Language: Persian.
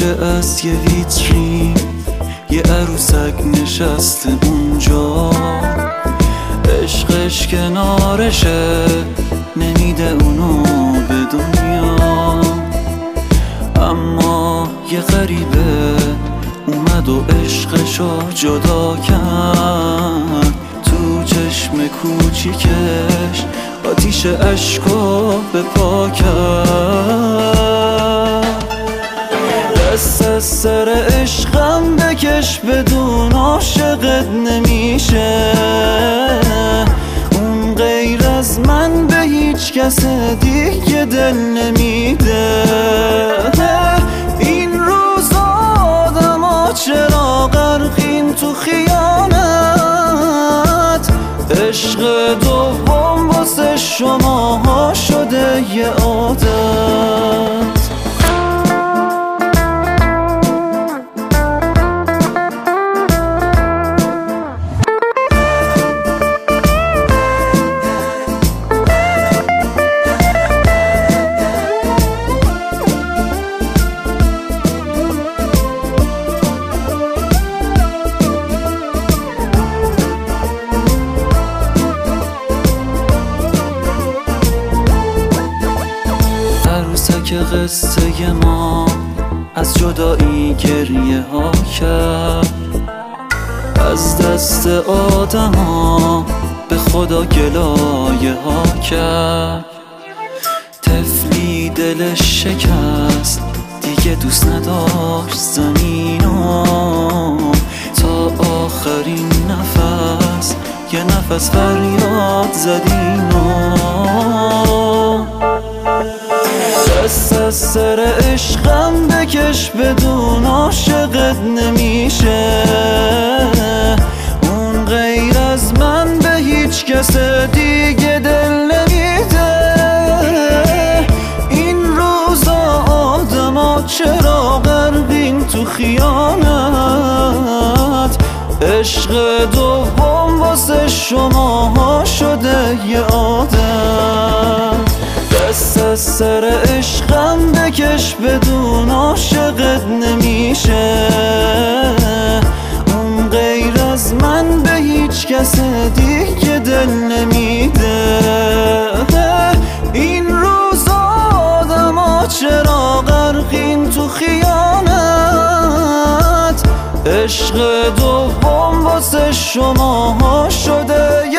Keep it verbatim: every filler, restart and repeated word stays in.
گوشه از یه ویترین یه عروسک نشسته اونجا، عشقش کنارشه نمیده اونو به دنیا. اما یه غریبه اومد و عشقشو جدا کرد، تو چشم کوچیکش آتیش عشقو به پا کرد. دست از سر عشقم بکش بدون عاشقت نمیشه، اون غیر از من به هیچ کس دیگه دل نمیده. این روزا آدما چرا غرقین تو خیانت، عشق دوم واسه شماها شده یه عادت. که قصه ما از جدایی گریه ها کرد، از دست آدم ها به خدا گلایه ها کرد. طفلی دلش شکست دیگه دوست نداشت زمینو، تا آخرین نفس یه نفس فریاد زدینو. دست از سر عشقم بکش بدون عاشقت نمیشه، اون غیر از من به هیچ کس دیگه دل نمیده. این روزا آدما چرا غرقین تو خیانت، عشق دوم واسه شماها شده یه عادت. دست از سر عشقم بکش بدون عاشقت نمیشه، اون غیر از من به هیچ کس دیگه دل نمیده. این روزا آدما چرا غرقین تو خیانت، عشق دوم واسه شماها شده